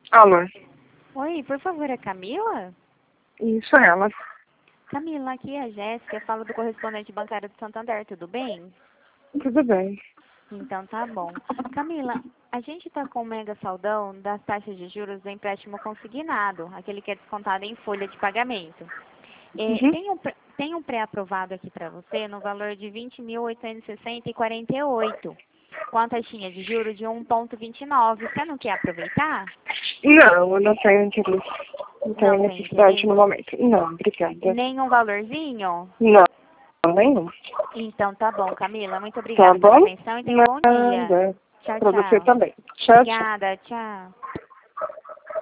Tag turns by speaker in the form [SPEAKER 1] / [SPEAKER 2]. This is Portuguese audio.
[SPEAKER 1] Alô?
[SPEAKER 2] Oi, por favor, é Camila?
[SPEAKER 1] Isso é ela.
[SPEAKER 2] Camila, aqui é a Jéssica, falo do correspondente bancário do Santander, tudo bem?
[SPEAKER 1] Tudo bem.
[SPEAKER 2] Então tá bom. Camila, a gente tá com um mega saldão das taxas de juros do empréstimo consignado, aquele que é descontado em folha de pagamento.
[SPEAKER 1] Uhum.
[SPEAKER 2] Tem um pré-aprovado aqui para você no valor de 20.860,48, com a taxinha de juros de 1,29. Você não quer aproveitar?
[SPEAKER 1] Não, eu não tenho interesse. Não tenho
[SPEAKER 2] Não tem
[SPEAKER 1] necessidade no
[SPEAKER 2] interesse?
[SPEAKER 1] momento. Não, obrigada.
[SPEAKER 2] Nenhum valorzinho?
[SPEAKER 1] Não, nenhum.
[SPEAKER 2] Então tá bom, Camila. Muito
[SPEAKER 1] Tá
[SPEAKER 2] obrigada pela
[SPEAKER 1] bom?
[SPEAKER 2] atenção e tenha um bom dia.
[SPEAKER 1] Nada.
[SPEAKER 2] Tchau,
[SPEAKER 1] Pra você
[SPEAKER 2] tchau.
[SPEAKER 1] também. Tchau, tchau.
[SPEAKER 2] Obrigada, tchau.